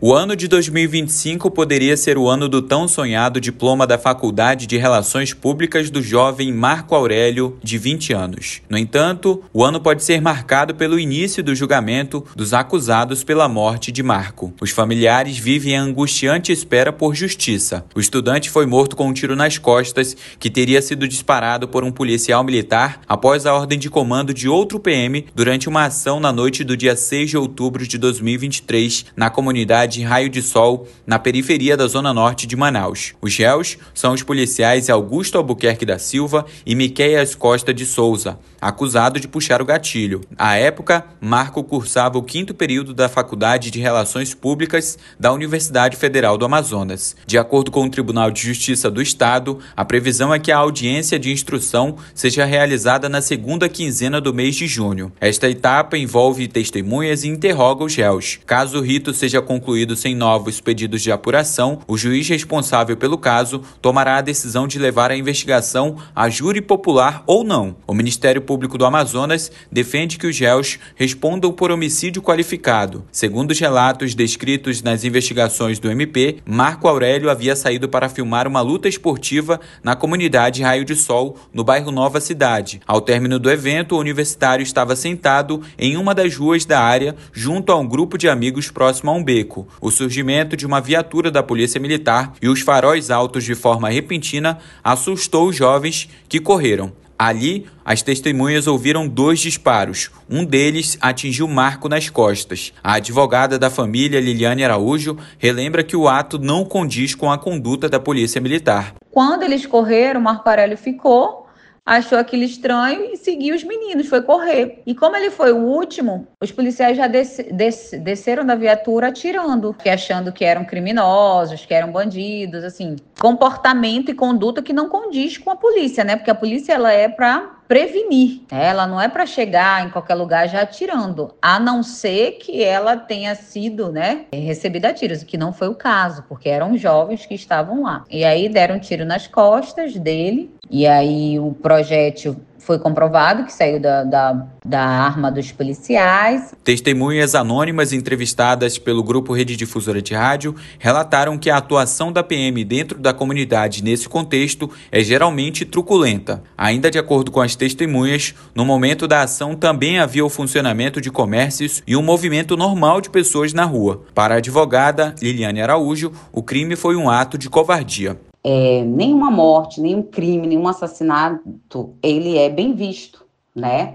O ano de 2025 poderia ser o ano do tão sonhado diploma da Faculdade de Relações Públicas do jovem Marco Aurélio, de 20 anos. No entanto, o ano pode ser marcado pelo início do julgamento dos acusados pela morte de Marco. Os familiares vivem a angustiante espera por justiça. O estudante foi morto com um tiro nas costas que teria sido disparado por um policial militar após a ordem de comando de outro PM durante uma ação na noite do dia 6 de outubro de 2023 na comunidade Raio de Sol, na periferia da Zona Norte de Manaus. Os réus são os policiais Augusto Albuquerque da Silva e Miqueias Costa de Souza, acusado de puxar o gatilho. À época, Marco cursava o 5º período da Faculdade de Relações Públicas da Universidade Federal do Amazonas. De acordo com o Tribunal de Justiça do Estado, a previsão é que a audiência de instrução seja realizada na segunda quinzena do mês de junho. Esta etapa envolve testemunhas e interroga os réus. Caso o rito seja concluído sem novos pedidos de apuração, o juiz responsável pelo caso tomará a decisão de levar a investigação a júri popular ou não. O Ministério Público do Amazonas defende que os réus respondam por homicídio qualificado. Segundo os relatos descritos nas investigações do MP, Marco Aurélio havia saído para filmar uma luta esportiva na comunidade Raio de Sol, no bairro Nova Cidade. Ao término do evento, o universitário estava sentado em uma das ruas da área, junto a um grupo de amigos próximo a um beco. O surgimento de uma viatura da Polícia Militar e os faróis altos de forma repentina assustou os jovens, que correram. Ali, as testemunhas ouviram 2 disparos. Um deles atingiu Marco nas costas. A advogada da família, Liliane Araújo, relembra que o ato não condiz com a conduta da Polícia Militar. Quando eles correram, Marco Aurélio ficou, achou aquilo estranho e seguiu os meninos, foi correr. E como ele foi o último, os policiais já desceram da viatura atirando, achando que eram criminosos, que eram bandidos, assim. Comportamento e conduta que não condiz com a polícia, né? Porque a polícia, ela é para prevenir, ela não é para chegar em qualquer lugar já atirando, a não ser que ela tenha sido, recebida tiros, o que não foi o caso, porque eram jovens que estavam lá. E aí deram um tiro nas costas dele, e aí o projétil foi comprovado que saiu da arma dos policiais. Testemunhas anônimas entrevistadas pelo Grupo Rede Difusora de Rádio relataram que a atuação da PM dentro da comunidade nesse contexto é geralmente truculenta. Ainda de acordo com as testemunhas, no momento da ação também havia o funcionamento de comércios e um movimento normal de pessoas na rua. Para a advogada Liliane Araújo, o crime foi um ato de covardia. Nenhuma morte, nenhum crime, nenhum assassinato, ele é bem visto, né?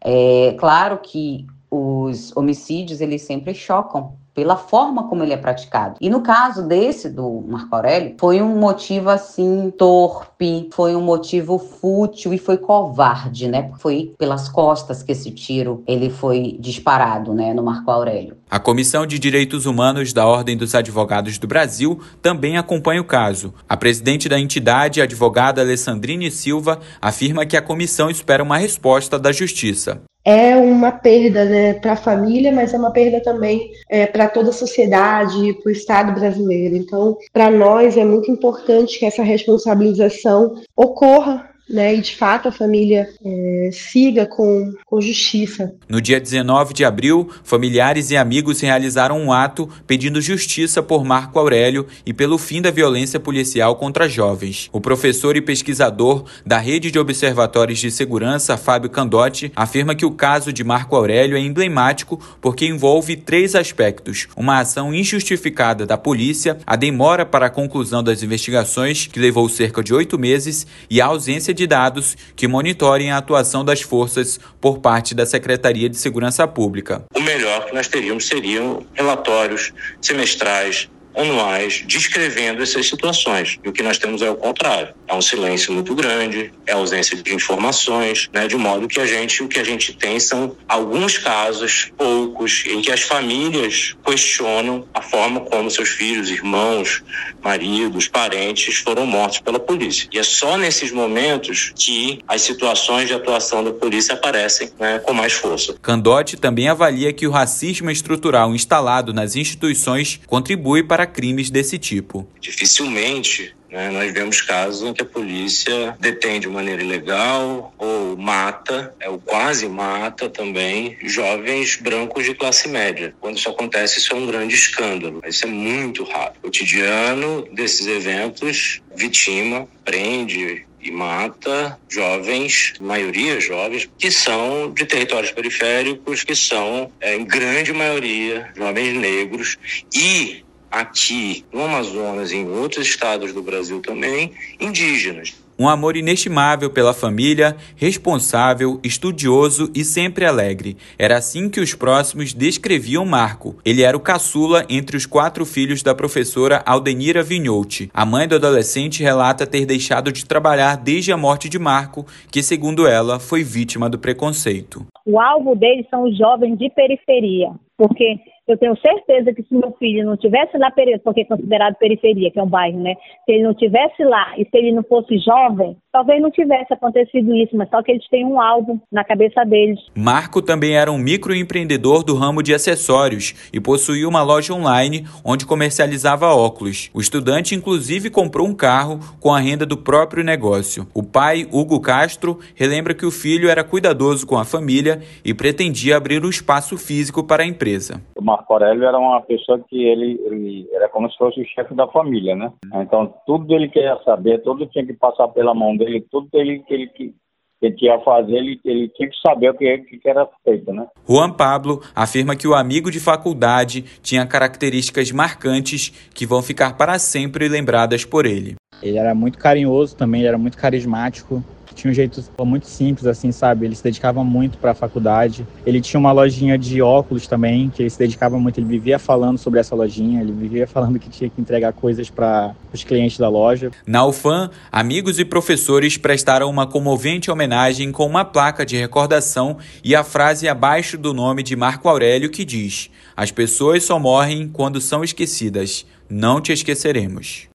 Claro que os homicídios, eles sempre chocam pela forma como ele é praticado. E no caso desse, do Marco Aurélio, foi um motivo, assim, torpe, foi um motivo fútil e foi covarde, né? Porque foi pelas costas que esse tiro, ele foi disparado, né, no Marco Aurélio. A Comissão de Direitos Humanos da Ordem dos Advogados do Brasil também acompanha o caso. A presidente da entidade, a advogada Alessandrine Silva, afirma que a comissão espera uma resposta da Justiça. É uma perda, né, para a família, mas é uma perda também para toda a sociedade, para o Estado brasileiro. Então, para nós é muito importante que essa responsabilização ocorra, né, e de fato a família siga com justiça. No dia 19 de abril, familiares e amigos realizaram um ato pedindo justiça por Marco Aurélio e pelo fim da violência policial contra jovens. O professor e pesquisador da Rede de Observatórios de Segurança, Fábio Candotti, afirma que o caso de Marco Aurélio é emblemático porque envolve 3 aspectos: uma ação injustificada da polícia, a demora para a conclusão das investigações, que levou cerca de 8 meses, e a ausência de dados que monitorem a atuação das forças por parte da Secretaria de Segurança Pública. O melhor que nós teríamos seriam relatórios semestrais, anuais, descrevendo essas situações. E o que nós temos é o contrário. É um silêncio muito grande, é a ausência de informações, né? De modo que o que a gente tem são alguns casos, poucos, em que as famílias questionam a forma como seus filhos, irmãos, maridos, parentes foram mortos pela polícia. E é só nesses momentos que as situações de atuação da polícia aparecem, né, com mais força. Candotti também avalia que o racismo estrutural instalado nas instituições contribui para crimes desse tipo. Dificilmente Nós vemos casos em que a polícia detém de maneira ilegal ou mata, ou quase mata também, jovens brancos de classe média. Quando isso acontece, isso é um grande escândalo. Isso é muito raro. O cotidiano desses eventos vitima, prende e mata jovens, maioria jovens, que são de territórios periféricos, que são, em grande maioria, jovens negros e aqui no Amazonas e em outros estados do Brasil também, indígenas. Um amor inestimável pela família, responsável, estudioso e sempre alegre. Era assim que os próximos descreviam Marco. Ele era o caçula entre os 4 filhos da professora Aldenira Vignotti. A mãe do adolescente relata ter deixado de trabalhar desde a morte de Marco, que, segundo ela, foi vítima do preconceito. O alvo deles são os jovens de periferia, porque eu tenho certeza que se meu filho não tivesse lá, porque é considerado periferia, que é um bairro, né? Se ele não tivesse lá e se ele não fosse jovem, talvez não tivesse acontecido isso, mas só que eles têm um alvo na cabeça deles. Marco também era um microempreendedor do ramo de acessórios e possuía uma loja online onde comercializava óculos. O estudante, inclusive, comprou um carro com a renda do próprio negócio. O pai, Hugo Castro, relembra que o filho era cuidadoso com a família e pretendia abrir um espaço físico para a empresa. O Marco Aurélio era uma pessoa que ele era como se fosse o chefe da família, né? Então, tudo ele queria saber, tudo tinha que passar pela mão dele, tudo que ele ia fazer, ele tinha que saber o que era feito, né? Juan Pablo afirma que o amigo de faculdade tinha características marcantes que vão ficar para sempre lembradas por ele. Ele era muito carinhoso também, ele era muito carismático. Tinha um jeito muito simples, assim, sabe? Ele se dedicava muito para a faculdade. Ele tinha uma lojinha de óculos também, que ele se dedicava muito. Ele vivia falando sobre essa lojinha, ele vivia falando que tinha que entregar coisas para os clientes da loja. Na UFAM, amigos e professores prestaram uma comovente homenagem com uma placa de recordação e a frase abaixo do nome de Marco Aurélio que diz: "As pessoas só morrem quando são esquecidas. Não te esqueceremos."